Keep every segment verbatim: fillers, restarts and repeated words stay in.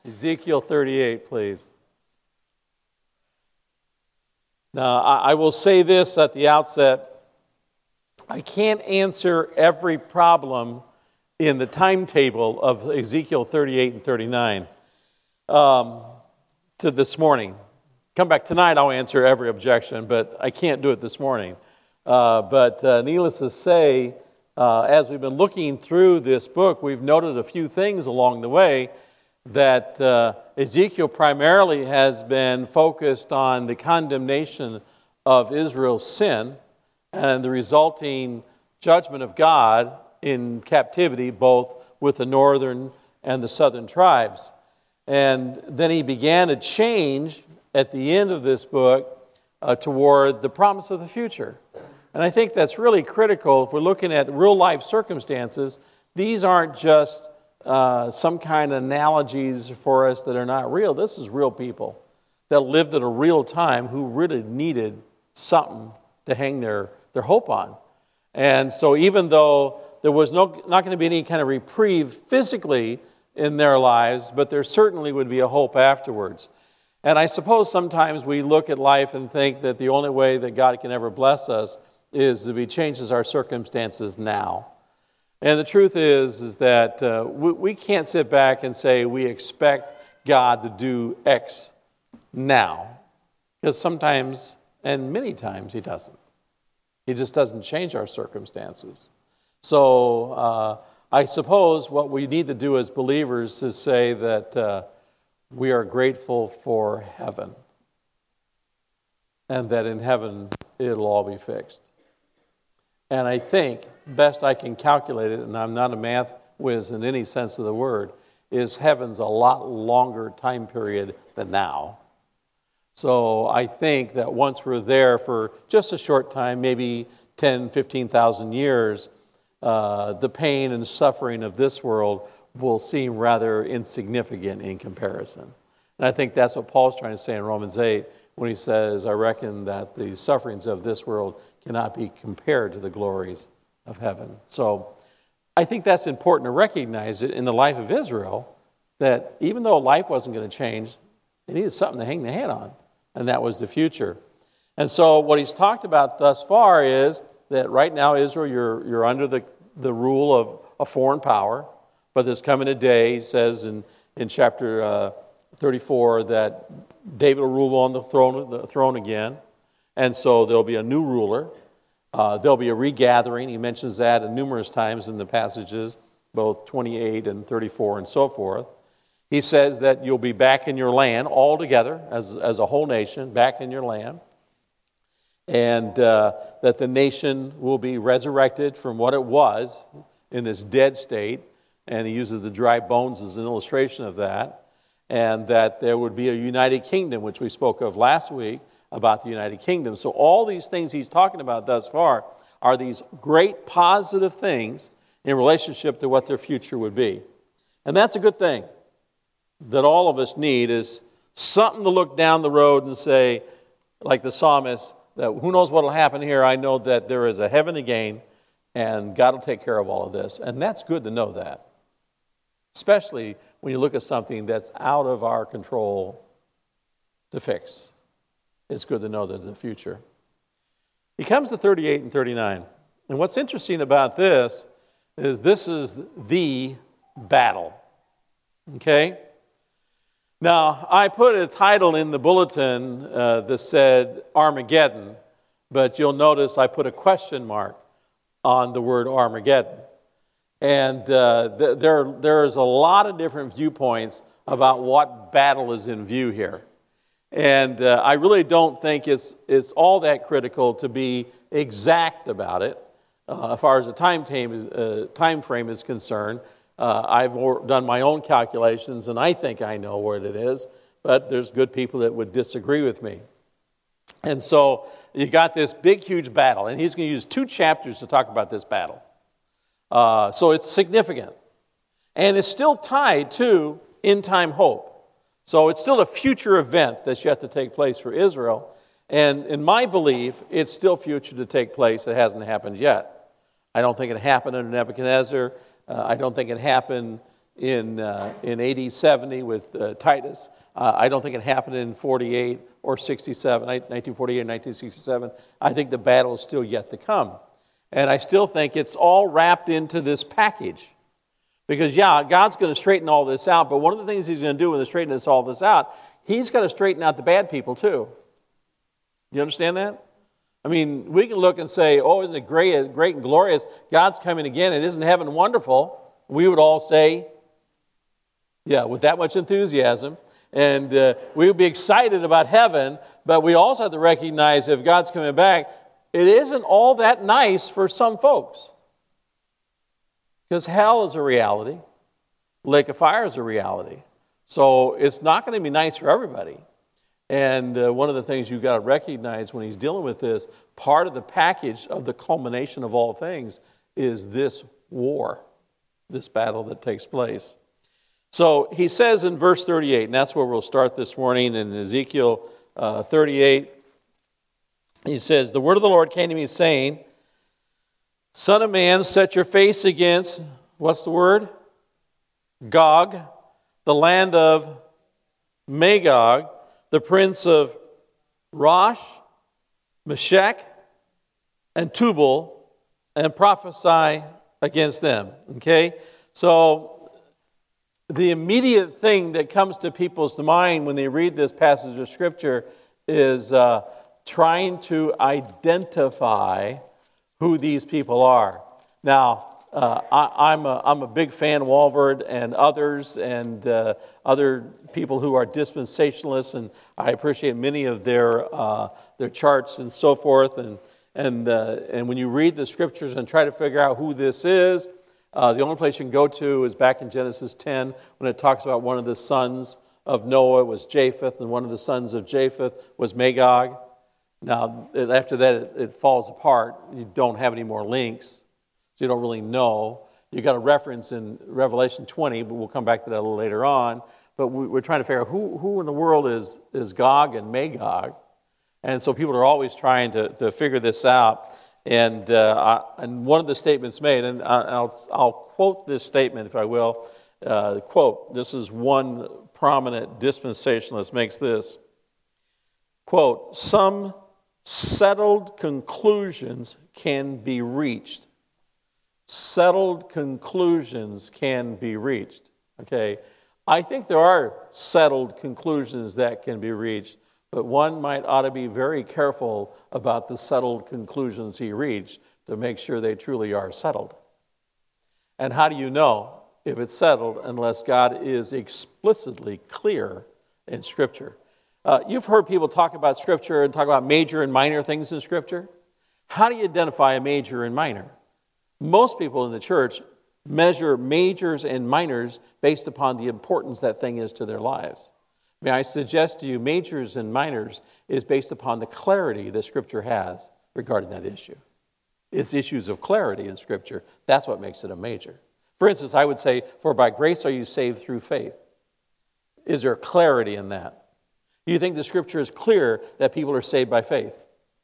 Ezekiel thirty-eight, please. Now, I will say this at the outset. I can't answer every problem in the timetable of Ezekiel thirty-eight and thirty-nine um, to this morning. Come back tonight, I'll answer every objection, but I can't do it this morning. Uh, but uh, needless to say, uh, as we've been looking through this book, we've noted a few things along the way that uh, Ezekiel primarily has been focused on the condemnation of Israel's sin and the resulting judgment of God in captivity, both with the northern and the southern tribes. And then he began a change at the end of this book uh, toward the promise of the future. And I think that's really critical if we're looking at real-life circumstances. These aren't just uh, some kind of analogies for us that are not real. This is real people that lived at a real time who really needed something to hang their, their hope on. And so even though there was no not going to be any kind of reprieve physically in their lives, but there certainly would be a hope afterwards. And I suppose sometimes we look at life and think that the only way that God can ever bless us is if He changes our circumstances now. And the truth is, is that uh, we, we can't sit back and say we expect God to do X now. Because sometimes, and many times, He doesn't. He just doesn't change our circumstances. So uh, I suppose what we need to do as believers is say that uh, we are grateful for heaven. And that in heaven, it'll all be fixed. And I think, best I can calculate it, and I'm not a math whiz in any sense of the word, is heaven's a lot longer time period than now. So I think that once we're there for just a short time, maybe ten, fifteen thousand years, uh, the pain and suffering of this world will seem rather insignificant in comparison. And I think that's what Paul's trying to say in Romans eight when he says, I reckon that the sufferings of this world cannot be compared to the glories of heaven. So I think that's important to recognize it in the life of Israel, that even though life wasn't going to change, they needed something to hang their head on, and that was the future. And so what he's talked about thus far is that right now, Israel, you're, you're under the, the rule of a foreign power, but there's coming a day, he says in, in chapter uh, thirty-four, that David will rule on the throne, the throne again. And so there'll be a new ruler. Uh, there'll be a regathering. He mentions that numerous times in the passages, both twenty-eight and thirty-four and so forth. He says that you'll be back in your land all together as, as a whole nation, back in your land. And uh, that the nation will be resurrected from what it was in this dead state. And he uses the dry bones as an illustration of that. And that there would be a united kingdom, which we spoke of last week, about the United Kingdom. So all these things he's talking about thus far are these great positive things in relationship to what their future would be. And that's a good thing that all of us need, is something to look down the road and say, like the psalmist, that who knows what will happen here. I know that there is a heaven to gain, and God will take care of all of this. And that's good to know that, especially when you look at something that's out of our control to fix. It's good to know that the future. He comes to thirty-eight and thirty-nine. And what's interesting about this is this is the battle. Okay? Now, I put a title in the bulletin uh, that said Armageddon, but you'll notice I put a question mark on the word Armageddon. And uh, th- there, there's a lot of different viewpoints about what battle is in view here. And uh, I really don't think it's it's all that critical to be exact about it. Uh, as far as the time, time, is, uh, time frame is concerned, uh, I've done my own calculations, and I think I know what it is, but there's good people that would disagree with me. And so you got this big, huge battle, and he's going to use two chapters to talk about this battle. Uh, so it's significant. And it's still tied to end-time hope. So it's still a future event that's yet to take place for Israel. And in my belief, it's still future to take place. It hasn't happened yet. I don't think it happened under Nebuchadnezzar. Uh, I don't think it happened in uh, in A D seventy with uh, Titus. Uh, I don't think it happened in forty-eight or sixty-seven, nineteen forty-eight or nineteen sixty-seven. I think the battle is still yet to come. And I still think it's all wrapped into this package. Because, yeah, God's going to straighten all this out, but one of the things he's going to do when he straightens all this out, he's going to straighten out the bad people too. You understand that? I mean, we can look and say, oh, isn't it great, great and glorious? God's coming again, and isn't heaven wonderful? We would all say, yeah, with that much enthusiasm. And uh, we would be excited about heaven, but we also have to recognize if God's coming back, it isn't all that nice for some folks. Because hell is a reality. Lake of fire is a reality. So it's not going to be nice for everybody. And uh, one of the things you've got to recognize when he's dealing with this, part of the package of the culmination of all things is this war, this battle that takes place. So he says in verse thirty-eight, and that's where we'll start this morning in Ezekiel uh, thirty-eight. He says, the word of the Lord came to me saying, Son of man, set your face against, what's the word? Gog, the land of Magog, the prince of Rosh, Meshech, and Tubal, and prophesy against them. Okay? So the immediate thing that comes to people's mind when they read this passage of Scripture is uh, trying to identify who these people are. Now, uh, I, I'm, a, I'm a big fan of Walvoord and others and uh, other people who are dispensationalists, and I appreciate many of their uh, their charts and so forth. And and uh, and when you read the Scriptures and try to figure out who this is, uh, the only place you can go to is back in Genesis ten when it talks about one of the sons of Noah was Japheth, and one of the sons of Japheth was Magog. Now, after that, it, it falls apart. You don't have any more links, so you don't really know. You got a reference in Revelation twenty, but we'll come back to that a little later on. But we, we're trying to figure out who, who in the world is, is Gog and Magog. And so people are always trying to, to figure this out. And uh, I, and one of the statements made, and I, I'll, I'll quote this statement if I will. Uh, quote, this is one prominent dispensationalist makes this. Quote, some settled conclusions can be reached. Settled conclusions can be reached. Okay, I think there are settled conclusions that can be reached, but one might ought to be very careful about the settled conclusions he reached to make sure they truly are settled. And how do you know if it's settled unless God is explicitly clear in Scripture? Uh, you've heard people talk about Scripture and talk about major and minor things in Scripture. How do you identify a major and minor? Most people in the church measure majors and minors based upon the importance that thing is to their lives. May I suggest to you, majors and minors is based upon the clarity that Scripture has regarding that issue. It's issues of clarity in Scripture. That's what makes it a major. For instance, I would say, for by grace are you saved through faith. Is there clarity in that? Do you think the Scripture is clear that people are saved by faith?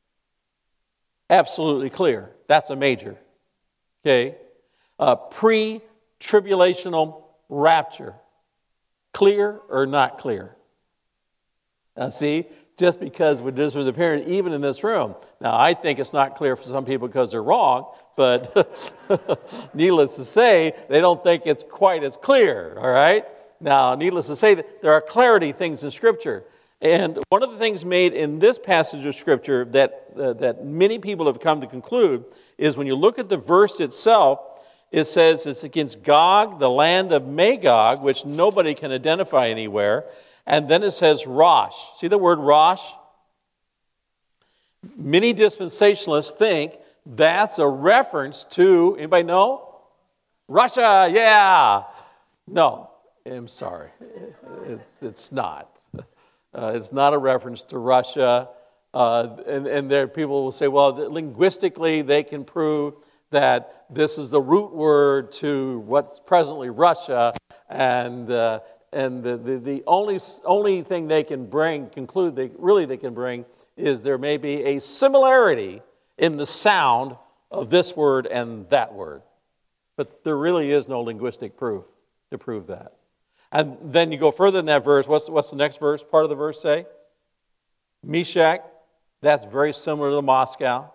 Absolutely clear. That's a major. Okay? Uh, pre-tribulational rapture. Clear or not clear? Now see, just because this was apparent even in this room. Now I think it's not clear for some people because they're wrong, but needless to say, they don't think it's quite as clear, all right? Now, needless to say, that there are clarity things in Scripture. And one of the things made in this passage of Scripture that, uh, that many people have come to conclude is when you look at the verse itself, it says it's against Gog, the land of Magog, which nobody can identify anywhere. And then it says Rosh. See the word Rosh? Many dispensationalists think that's a reference to, anybody know? Russia, yeah. No, I'm sorry. It's, it's not. Uh, it's not a reference to Russia. Uh, and, and there people will say, well, linguistically they can prove that this is the root word to what's presently Russia, and uh, and the, the, the only only thing they can bring, conclude they really they can bring is there may be a similarity in the sound of this word and that word. But there really is no linguistic proof. to prove that. And then you go further in that verse. What's, what's the next verse, part of the verse say? Meshach, that's very similar to Moscow.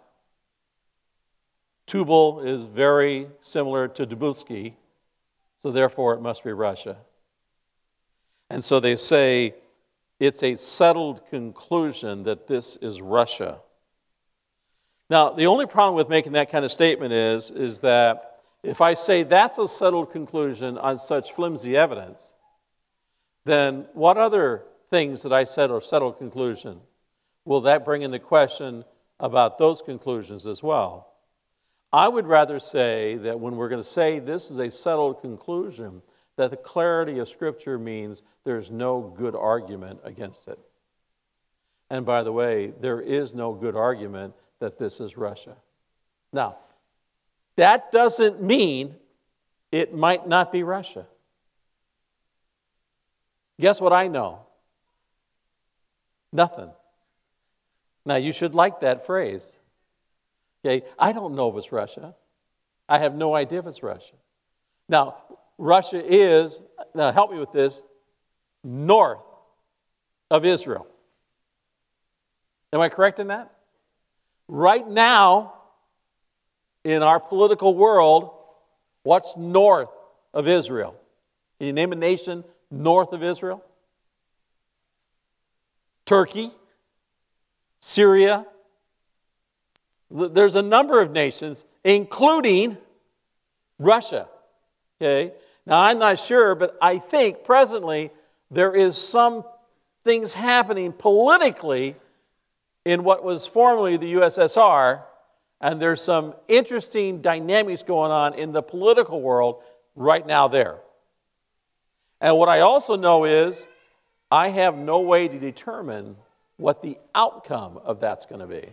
Tubal is very similar to Dubulski, so therefore it must be Russia. And so they say it's a settled conclusion that this is Russia. Now, the only problem with making that kind of statement is, is that if I say that's a settled conclusion on such flimsy evidence, then what other things that I said are settled conclusion? Will that bring into question about those conclusions as well? I would rather say that when we're going to say this is a settled conclusion, that the clarity of Scripture means there's no good argument against it. And by the way, there is no good argument that this is Russia. Now, that doesn't mean it might not be Russia. Guess what I know? Nothing. Now, you should like that phrase. Okay, I don't know if it's Russia. I have no idea if it's Russia. Now, Russia is, now help me with this, north of Israel. Am I correct in that? Right now, in our political world, what's north of Israel? Can you name a nation north of Israel? Turkey, Syria. There's a number of nations, including Russia. Okay? Now, I'm not sure, but I think presently there is some things happening politically in what was formerly the U S S R, and there's some interesting dynamics going on in the political world right now there. And what I also know is I have no way to determine what the outcome of that's going to be.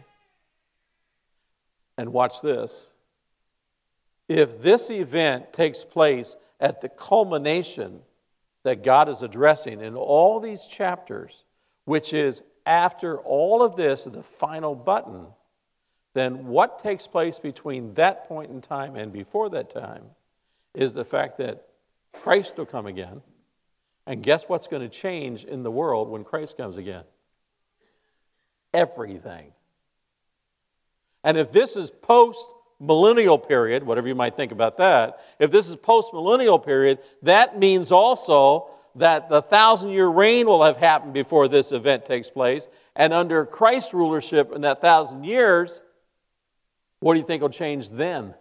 And watch this. If this event takes place at the culmination that God is addressing in all these chapters, which is after all of this, the final button, then what takes place between that point in time and before that time is the fact that Christ will come again. And guess what's going to change in the world when Christ comes again? Everything. And if this is post-millennial period, whatever you might think about that, if this is post-millennial period, that means also that the thousand-year reign will have happened before this event takes place. And under Christ's rulership in that thousand years, what do you think will change then?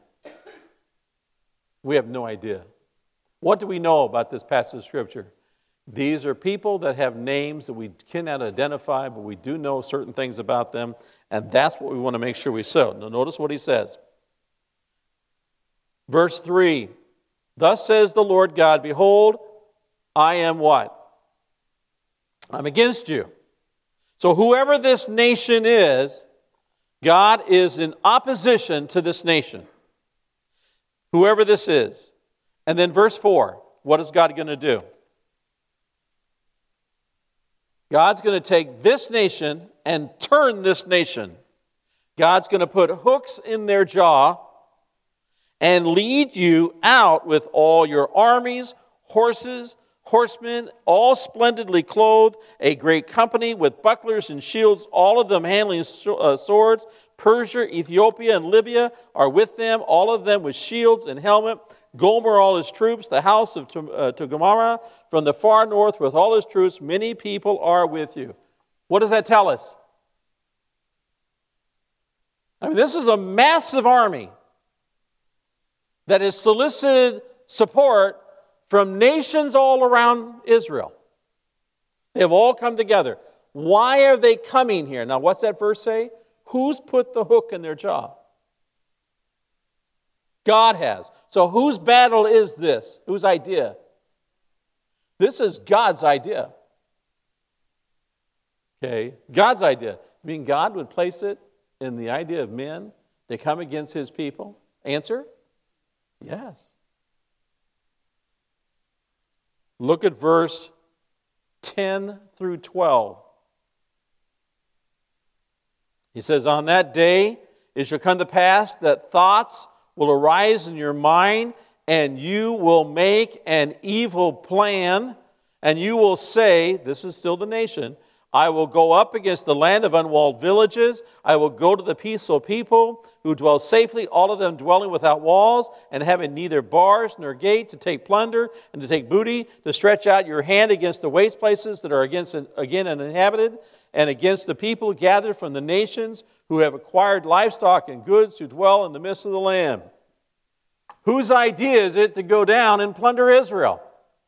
We have no idea. What do we know about this passage of Scripture? These are people that have names that we cannot identify, but we do know certain things about them, and that's what we want to make sure we show. Now notice what he says. Verse three, thus says the Lord God, behold, I am what? I'm against you. So whoever this nation is, God is in opposition to this nation. Whoever this is. And then verse four, what is God going to do? God's going to take this nation and turn this nation. God's going to put hooks in their jaw and lead you out with all your armies, horses, horsemen, all splendidly clothed, a great company with bucklers and shields, all of them handling swords. Persia, Ethiopia, and Libya are with them, all of them with shields and helmet. Gomer, all his troops, the house of Togarmah from the far north with all his troops, many people are with you. What does that tell us? I mean, this is a massive army that has solicited support from nations all around Israel. They have all come together. Why are they coming here? Now, what's that verse say? Who's put the hook in their jaw? God has. So whose battle is this? Whose idea? This is God's idea. Okay, God's idea. I mean, God would place it in the idea of men to come against his people? Answer? Yes. Look at verse ten through twelve. He says, on that day it shall come to pass that thoughts will arise in your mind, and you will make an evil plan, and you will say, this is still the nation, I will go up against the land of unwalled villages. I will go to the peaceful people who dwell safely, all of them dwelling without walls and having neither bars nor gate, to take plunder and to take booty, to stretch out your hand against the waste places that are against again uninhabited, and against the people gathered from the nations who have acquired livestock and goods, who dwell in the midst of the land. Whose idea is it to go down and plunder Israel?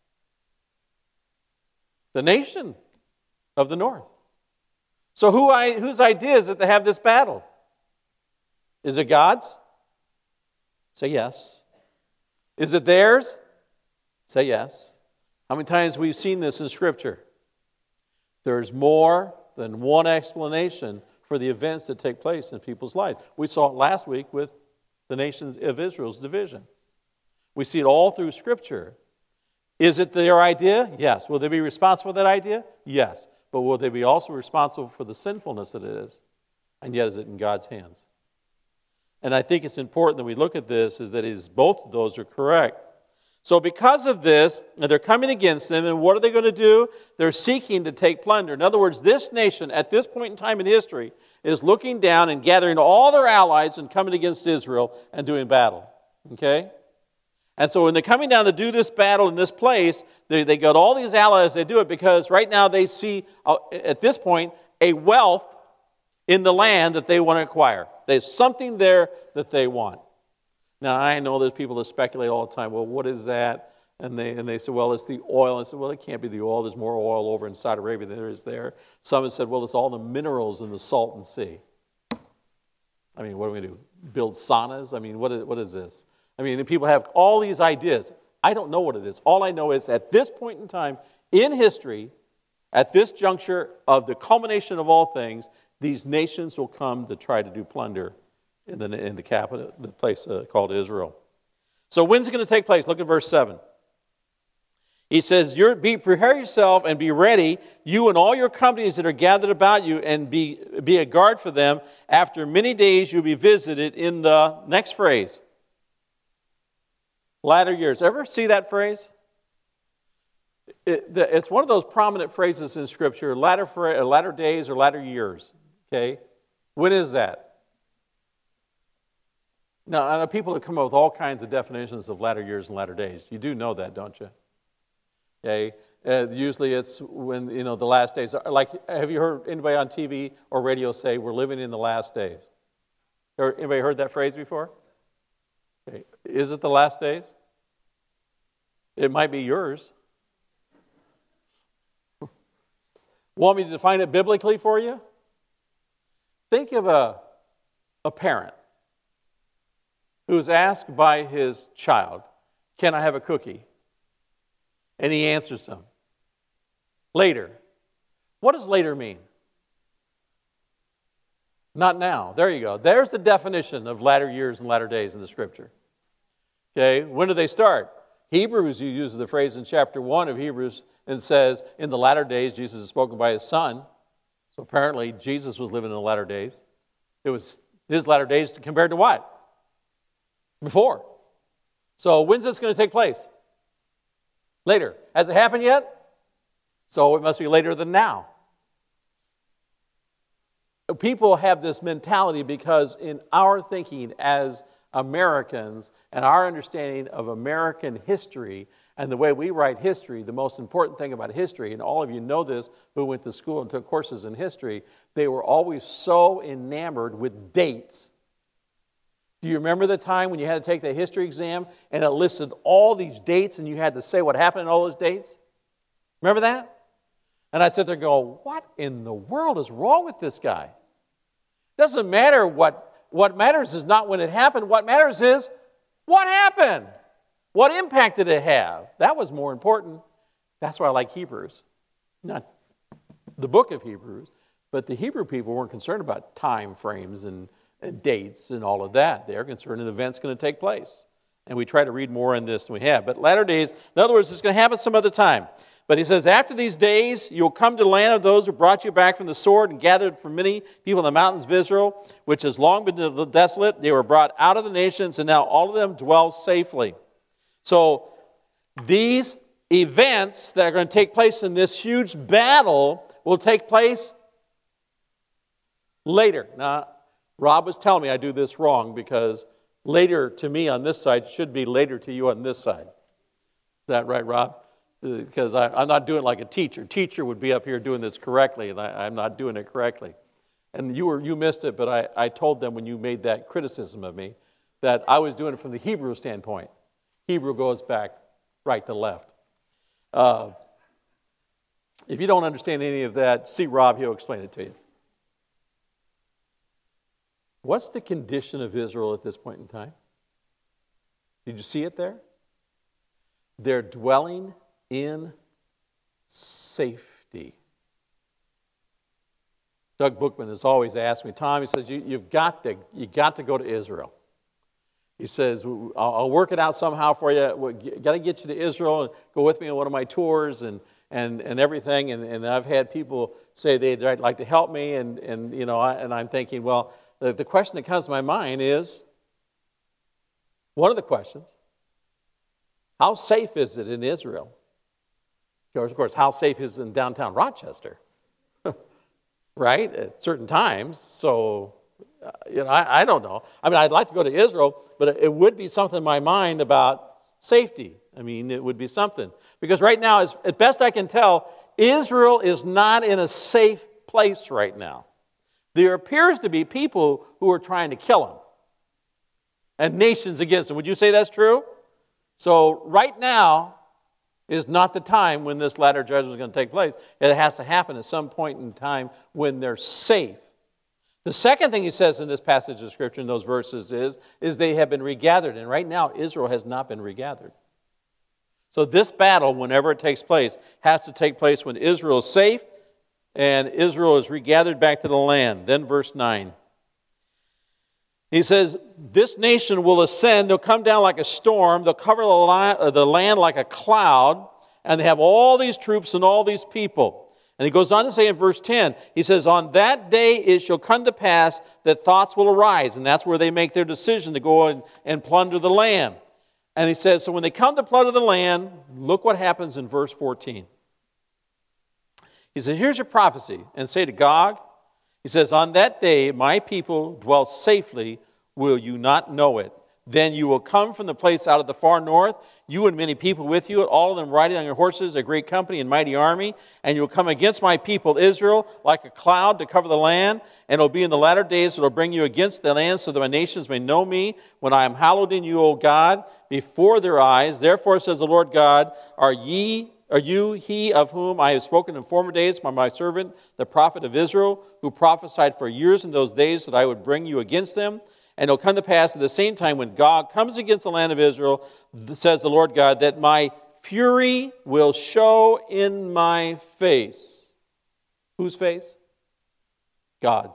The nation of the north. So who I, whose idea is it to have this battle? Is it God's? Say yes. Is it theirs? Say yes. How many times we've seen this in Scripture? There's more than one explanation for the events that take place in people's lives. We saw it last week with the nations of Israel's division. We see it all through Scripture. Is it their idea? Yes. Will they be responsible for that idea? Yes. But will they be also responsible for the sinfulness that it is? And yet is it in God's hands? And I think it's important that we look at this, is that is both of those are correct. So because of this, they're coming against them, and what are they going to do? They're seeking to take plunder. In other words, this nation, at this point in time in history, is looking down and gathering all their allies and coming against Israel and doing battle. Okay? And so when they're coming down to do this battle in this place, they, they got all these allies. They do it because right now they see, uh, at this point, a wealth in the land that they want to acquire. There's something there that they want. Now, I know there's people that speculate all the time, well, what is that? And they and they say, well, it's the oil. And I said, well, it can't be the oil. There's more oil over in Saudi Arabia than there is there. Some have said, well, it's all the minerals in the Salton Sea. I mean, what are we going to do? Build saunas? I mean, what is, what is this? I mean, people have all these ideas. I don't know what it is. All I know is at this point in time in history, at this juncture of the culmination of all things, these nations will come to try to do plunder in the, in the capital, the place uh, called Israel. So when's it going to take place? Look at verse seven. He says, You're, be, prepare yourself and be ready, you and all your companies that are gathered about you, and be, be a guard for them. After many days you'll be visited in the next phrase. Latter years. Ever see that phrase? It, the, it's one of those prominent phrases in Scripture, latter, latter days or latter years. Okay? When is that? Now, I know people have come up with all kinds of definitions of latter years and latter days. You do know that, don't you? Okay? Uh, usually it's when, you know, the last days. Like, have you heard anybody on T V or radio say, we're living in the last days? Or anybody heard that phrase before? Okay. Is it the last days? It might be yours. Want me to define it biblically for you? Think of a, a parent who is asked by his child, can I have a cookie? And he answers them. Later. What does later mean? Not now. There you go. There's the definition of latter years and latter days in the Scripture. Okay, when do they start? Hebrews uses the phrase in chapter one of Hebrews and says, in the latter days, Jesus is spoken by his Son. So apparently, Jesus was living in the latter days. It was his latter days compared to what? Before. So when's this going to take place? Later. Has it happened yet? So it must be later than now. People have this mentality because in our thinking as Americans and our understanding of American history and the way we write history, the most important thing about history, and all of you know this who went to school and took courses in history, they were always so enamored with dates. Do you remember the time when you had to take the history exam and it listed all these dates and you had to say what happened in all those dates? Remember that? And I'd sit there and go, what in the world is wrong with this guy? Doesn't matter what, what matters is not when it happened. What matters is what happened. What impact did it have? That was more important. That's why I like Hebrews. Not the book of Hebrews, but the Hebrew people weren't concerned about time frames and, and dates and all of that. They're concerned in events going to take place. And we try to read more in this than we have. But latter days, in other words, it's going to happen some other time. But he says, after these days, you'll come to the land of those who brought you back from the sword and gathered from many people in the mountains of Israel, which has long been desolate. They were brought out of the nations, and now all of them dwell safely. So these events that are going to take place in this huge battle will take place later. Now, Rob was telling me I do this wrong because later to me on this side should be later to you on this side. Is that right, Rob? Because I, I'm not doing it like a teacher. Teacher would be up here doing this correctly, and I, I'm not doing it correctly. And you were you missed it, but I, I told them when you made that criticism of me that I was doing it from the Hebrew standpoint. Hebrew goes back right to left. Uh, if you don't understand any of that, see Rob, he'll explain it to you. What's the condition of Israel at this point in time? Did you see it there? They're dwelling in safety. Doug Bookman has always asked me, Tom, he says, you, you've got to, you got to go to Israel. He says, I'll, I'll work it out somehow for you. We've got to get you to Israel and go with me on one of my tours and and, and everything. And, and I've had people say they'd like to help me. And, and you know, I, and I'm thinking, well, the, the question that comes to my mind is, one of the questions, how safe is it in Israel? Of course, how safe is it in downtown Rochester? Right, at certain times. So, uh, you know, I, I don't know. I mean, I'd like to go to Israel, but it would be something in my mind about safety. I mean, it would be something. Because right now, as, at best I can tell, Israel is not in a safe place right now. There appears to be people who are trying to kill him. And nations against him. Would you say that's true? So, right now is not the time when this latter judgment is going to take place. It has to happen at some point in time when they're safe. The second thing he says in this passage of Scripture, in those verses, is, is they have been regathered. And right now, Israel has not been regathered. So this battle, whenever it takes place, has to take place when Israel is safe and Israel is regathered back to the land. Then verse nine. He says, this nation will ascend, they'll come down like a storm, they'll cover the land like a cloud, and they have all these troops and all these people. And he goes on to say in verse ten, he says, on that day it shall come to pass that thoughts will arise, and that's where they make their decision to go and, and plunder the land. And he says, so when they come to plunder the land, look what happens in verse fourteen. He says, here's your prophecy, and say to Gog, he says, on that day my people dwell safely, will you not know it? Then you will come from the place out of the far north, you and many people with you, all of them riding on your horses, a great company and mighty army, and you will come against my people Israel like a cloud to cover the land, and it will be in the latter days that it will bring you against the land so that my nations may know me when I am hallowed in you, O God, before their eyes. Therefore, says the Lord God, are ye Are you he of whom I have spoken in former days by my servant, the prophet of Israel, who prophesied for years in those days that I would bring you against them? And it will come to pass at the same time when Gog comes against the land of Israel, says the Lord God, that my fury will show in my face. Whose face? God's.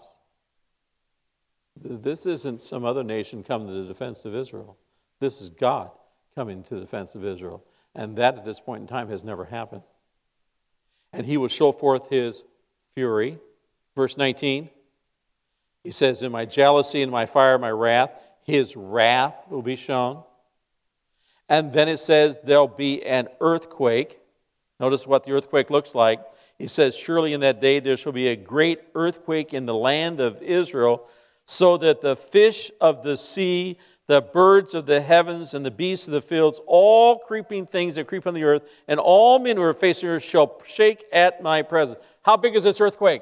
This isn't some other nation coming to the defense of Israel. This is God coming to the defense of Israel. And that at this point in time has never happened. And he will show forth his fury. Verse nineteen, he says, in my jealousy and my fire, my wrath, his wrath will be shown. And then it says there'll be an earthquake. Notice what the earthquake looks like. He says, surely in that day there shall be a great earthquake in the land of Israel, so that the fish of the sea, the birds of the heavens, and the beasts of the fields, all creeping things that creep on the earth, and all men who are facing the earth shall shake at my presence. How big is this earthquake?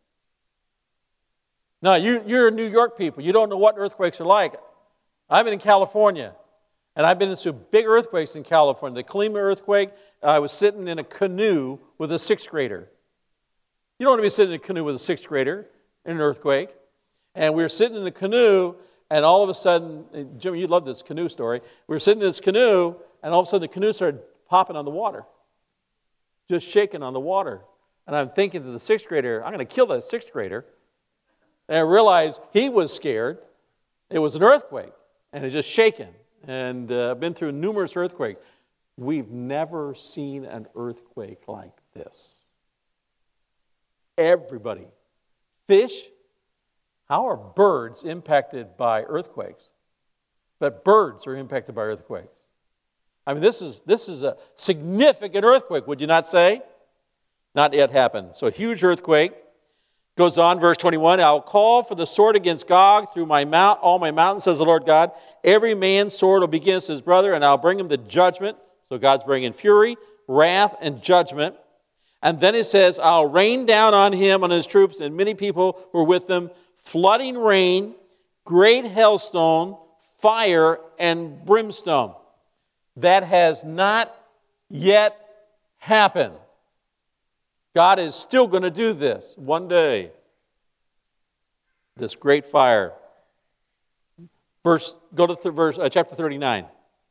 Now, you, you're New York people. You don't know what earthquakes are like. I've been in California, and I've been in some big earthquakes in California. The Colima earthquake, I was sitting in a canoe with a sixth grader. You don't want to be sitting in a canoe with a sixth grader in an earthquake. And we were sitting in the canoe, and all of a sudden, Jimmy, you love this canoe story. We were sitting in this canoe, and all of a sudden the canoe started popping on the water, just shaking on the water. And I'm thinking to the sixth grader, I'm going to kill that sixth grader. And I realized he was scared. It was an earthquake, and it just shaken. And uh, I've been through numerous earthquakes. We've never seen an earthquake like this. Everybody. Fish. How are birds impacted by earthquakes? But birds are impacted by earthquakes. I mean, this is, this is a significant earthquake, would you not say? Not yet happened. So a huge earthquake. Goes on, verse twenty-one, I'll call for the sword against Gog through my mount, all my mountains, says the Lord God. Every man's sword will be against his brother, and I'll bring him to judgment. So God's bringing fury, wrath, and judgment. And then it says, I'll rain down on him, on his troops, and many people who are with them, flooding rain, great hailstone, fire, and brimstone. That has not yet happened. God is still going to do this one day. This great fire. Verse, go to th- verse, uh, chapter thirty-nine.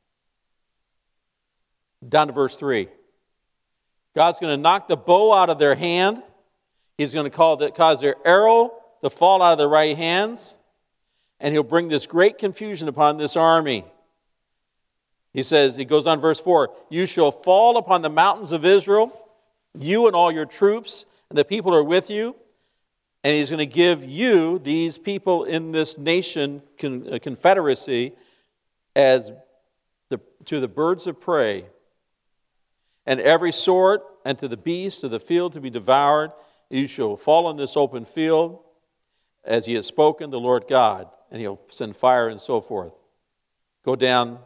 Down to verse three. God's going to knock the bow out of their hand. He's going to call the, cause their arrow to fall out of their right hands. And he'll bring this great confusion upon this army. He says, he goes on verse four, you shall fall upon the mountains of Israel, you and all your troops, and the people who are with you. And he's going to give you, these people in this nation con- uh, confederacy, as the, to the birds of prey, and every sword, and to the beasts of the field to be devoured. You shall fall in this open field, as he has spoken, the Lord God, and he'll send fire and so forth. Go down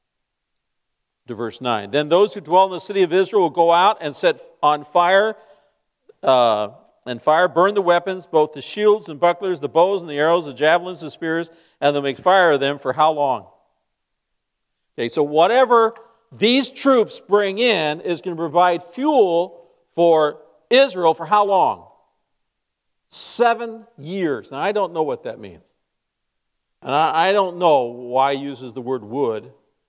to verse nine. Then those who dwell in the city of Israel will go out and set on fire, uh, and fire, burn the weapons, both the shields and bucklers, the bows and the arrows, the javelins, the spears, and they'll make fire of them for how long? Okay, so whatever these troops bring in is going to provide fuel for Israel for how long? Seven years. Now, I don't know what that means. And I, I don't know why he uses the word would.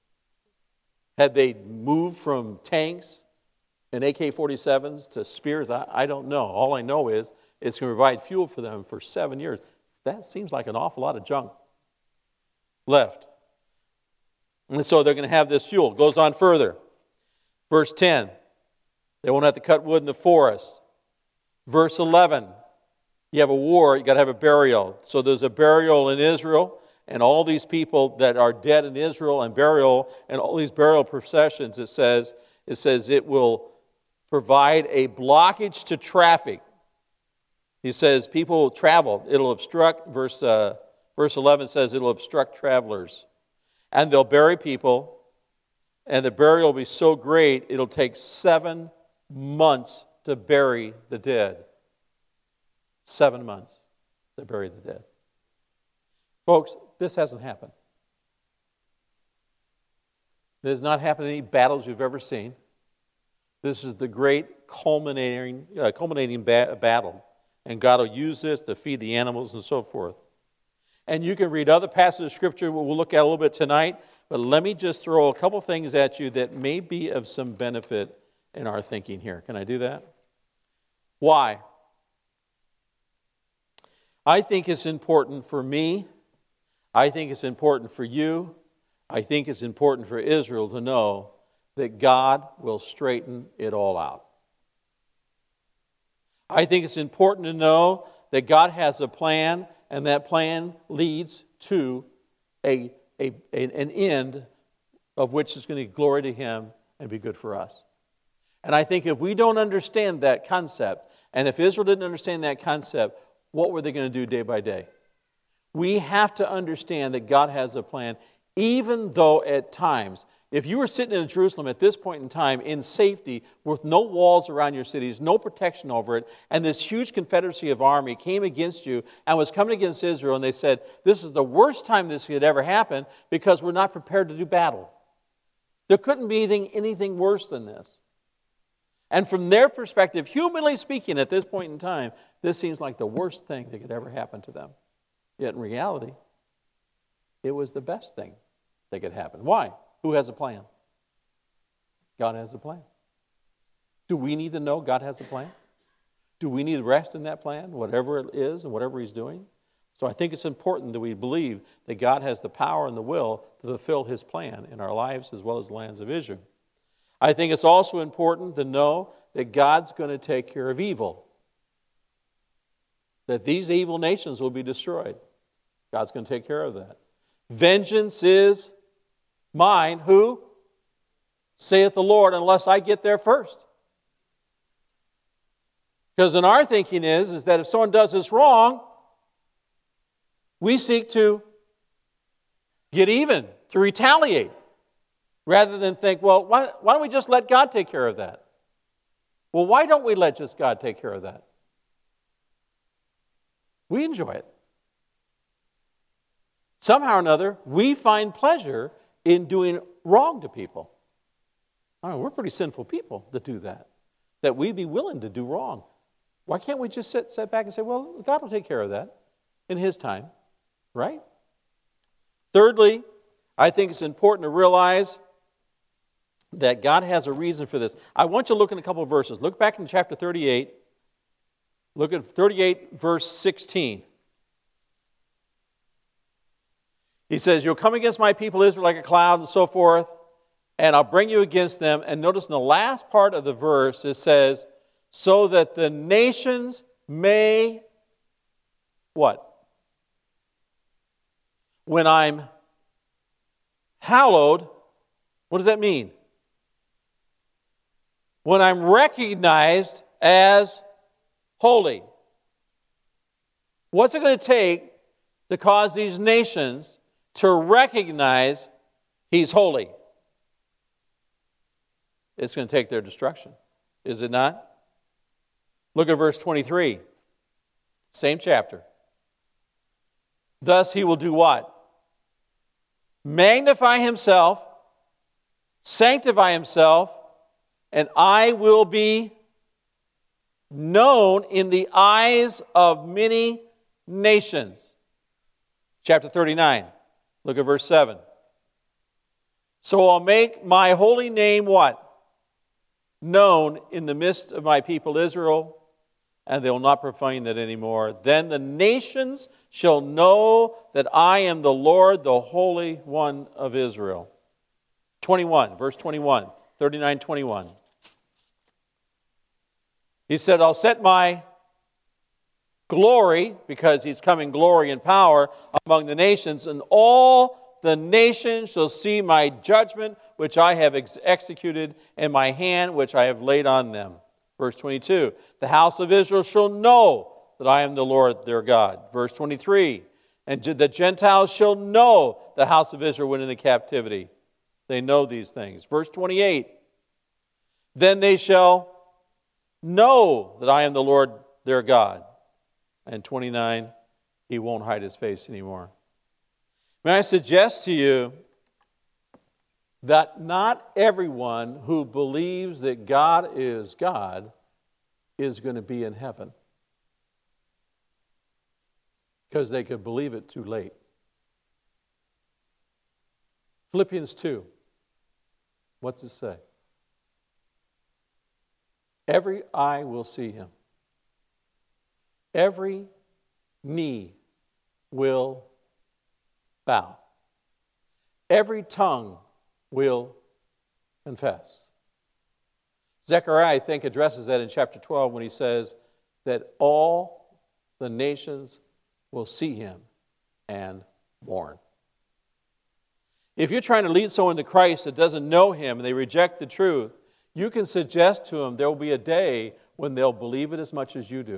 Had they moved from tanks and A K forty-sevens to spears? I, I don't know. All I know is it's going to provide fuel for them for seven years. That seems like an awful lot of junk left. And so they're going to have this fuel. Goes on further. Verse ten, they won't have to cut wood in the forest. Verse eleven, you have a war, you got to have a burial. So there's a burial in Israel. And all these people that are dead in Israel and burial, and all these burial processions, it says, it says it will provide a blockage to traffic. He says people will travel. It'll obstruct, verse, uh, verse eleven says it'll obstruct travelers. And they'll bury people, and the burial will be so great, it'll take seven months to bury the dead. Seven months to bury the dead. Folks, this hasn't happened. This has not happened in any battles you've ever seen. This is the great culminating, uh, culminating ba- battle. And God will use this to feed the animals and so forth. And you can read other passages of Scripture we'll look at a little bit tonight. But let me just throw a couple things at you that may be of some benefit in our thinking here. Can I do that? Why? I think it's important for me. I think it's important for you. I think it's important for Israel to know that God will straighten it all out. I think it's important to know that God has a plan, and that plan leads to a, a, an end of which is going to be glory to Him and be good for us. And I think if we don't understand that concept, and if Israel didn't understand that concept, what were they going to do day by day? We have to understand that God has a plan, even though at times, if you were sitting in Jerusalem at this point in time in safety with no walls around your cities, no protection over it, and this huge confederacy of army came against you and was coming against Israel, and they said, this is the worst time this could ever happen because we're not prepared to do battle. There couldn't be anything, anything worse than this. And from their perspective, humanly speaking, at this point in time, this seems like the worst thing that could ever happen to them. Yet in reality, it was the best thing that could happen. Why? Who has a plan? God has a plan. Do we need to know God has a plan? Do we need to rest in that plan, whatever it is and whatever He's doing? So I think it's important that we believe that God has the power and the will to fulfill His plan in our lives as well as the lands of Israel. I think it's also important to know that God's going to take care of evil. That these evil nations will be destroyed. God's going to take care of that. Vengeance is mine. Who? saith the Lord, unless I get there first. Because in our thinking is, is that if someone does us wrong, we seek to get even, to retaliate, rather than think, well, why, why don't we just let God take care of that? Well, why don't we let just God take care of that? We enjoy it. Somehow or another, we find pleasure in doing wrong to people. I mean, we're pretty sinful people that do that, that we'd be willing to do wrong. Why can't we just sit, sit back and say, well, God will take care of that in His time, right? Thirdly, I think it's important to realize that God has a reason for this. I want you to look in a couple of verses. Look back in chapter thirty-eight. Look at thirty-eight, verse sixteen. He says, you'll come against my people Israel like a cloud and so forth, and I'll bring you against them. And notice in the last part of the verse, it says, so that the nations may, what? When I'm hallowed, what does that mean? When I'm recognized as holy. What's it going to take to cause these nations to recognize He's holy? It's going to take their destruction, is it not? Look at verse twenty-three, same chapter. Thus He will do what? Magnify Himself, sanctify Himself, and I will be known in the eyes of many nations. Chapter thirty-nine, look at verse seven. So I'll make my holy name what? Known in the midst of my people Israel, and they will not profane that anymore. Then the nations shall know that I am the Lord, the Holy One of Israel. twenty-one, verse twenty-one, thirty-nine twenty-one. He said, I'll set my glory, because He's coming glory and power, among the nations, and all the nations shall see my judgment, which I have ex- executed, and my hand, which I have laid on them. Verse twenty-two, the house of Israel shall know that I am the Lord their God. Verse twenty-three, and the Gentiles shall know the house of Israel went into captivity. They know these things. Verse twenty-eight, then they shall know that I am the Lord their God. And twenty-nine, He won't hide His face anymore. May I suggest to you that not everyone who believes that God is God is going to be in heaven, because they could believe it too late. Philippians two, what's it say? Every eye will see Him. Every knee will bow. Every tongue will confess. Zechariah, I think, addresses that in chapter twelve when he says that all the nations will see Him and mourn. If you're trying to lead someone to Christ that doesn't know Him and they reject the truth, you can suggest to them there will be a day when they'll believe it as much as you do.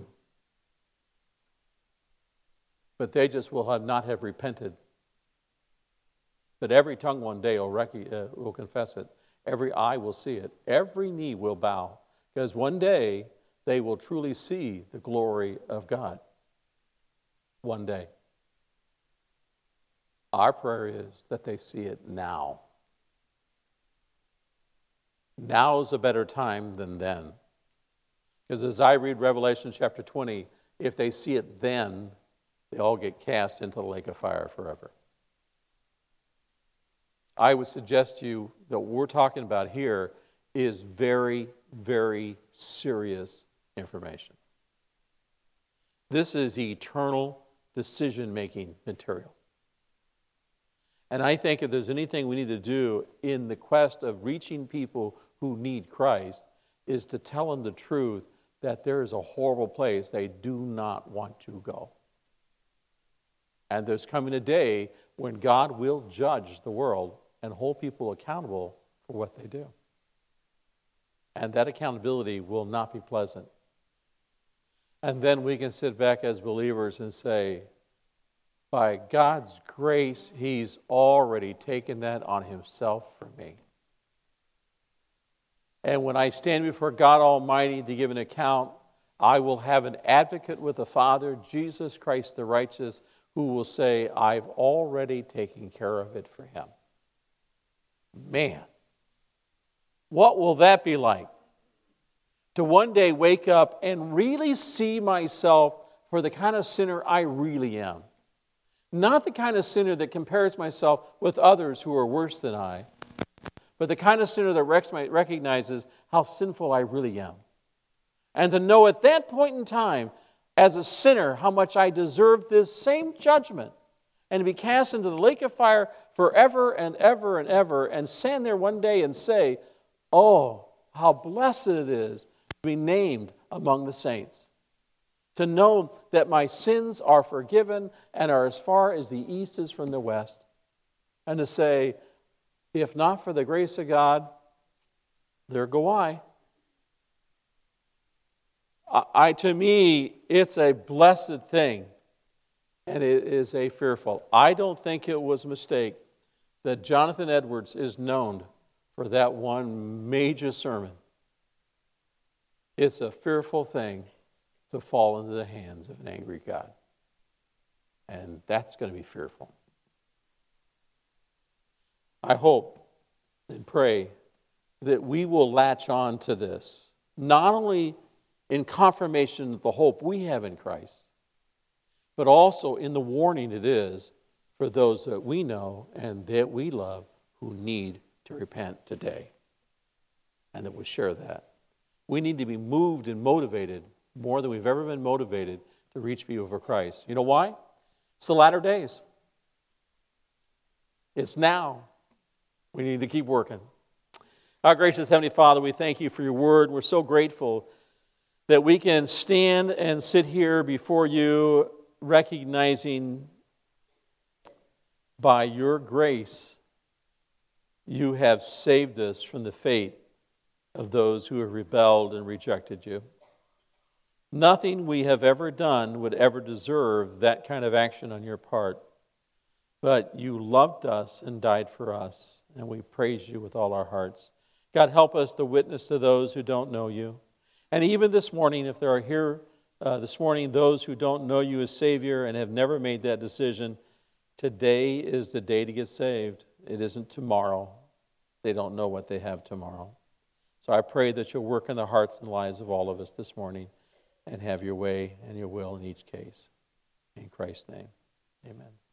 But they just will have not have repented. But every tongue one day will, rec- uh, will confess it. Every eye will see it. Every knee will bow. Because one day they will truly see the glory of God. One day. Our prayer is that they see it now. Now is a better time than then. Because as I read Revelation chapter twenty, if they see it then, they all get cast into the lake of fire forever. I would suggest to you that what we're talking about here is very, very serious information. This is eternal decision-making material. And I think if there's anything we need to do in the quest of reaching people who need Christ, is to tell them the truth that there is a horrible place they do not want to go. And there's coming a day when God will judge the world and hold people accountable for what they do. And that accountability will not be pleasant. And then we can sit back as believers and say, by God's grace, He's already taken that on Himself for me. And when I stand before God Almighty to give an account, I will have an advocate with the Father, Jesus Christ the righteous, who will say, I've already taken care of it for him. Man, what will that be like? To one day wake up and really see myself for the kind of sinner I really am. Not the kind of sinner that compares myself with others who are worse than I, but the kind of sinner that recognizes how sinful I really am. And to know at that point in time, as a sinner, how much I deserve this same judgment, and to be cast into the lake of fire forever and ever and ever, and stand there one day and say, oh, how blessed it is to be named among the saints. To know that my sins are forgiven and are as far as the east is from the west. And to say, if not for the grace of God, there go I. I, I to me, it's a blessed thing, and it is a fearful. I don't think it was a mistake that Jonathan Edwards is known for that one major sermon. It's a fearful thing to fall into the hands of an angry God. And that's going to be fearful. I hope and pray that we will latch on to this, not only in confirmation of the hope we have in Christ, but also in the warning it is for those that we know and that we love who need to repent today. And that we'll share that. We need to be moved and motivated more than we've ever been motivated to reach people for Christ. You know why? It's the latter days. It's now. We need to keep working. Our gracious Heavenly Father, we thank you for your word. We're so grateful that we can stand and sit here before you recognizing by your grace you have saved us from the fate of those who have rebelled and rejected you. Nothing we have ever done would ever deserve that kind of action on your part. But you loved us and died for us, and we praise you with all our hearts. God, help us to witness to those who don't know you. And even this morning, if there are here uh, this morning those who don't know you as Savior and have never made that decision, today is the day to get saved. It isn't tomorrow. They don't know what they have tomorrow. So I pray that you'll work in the hearts and lives of all of us this morning and have your way and your will in each case. In Christ's name, amen.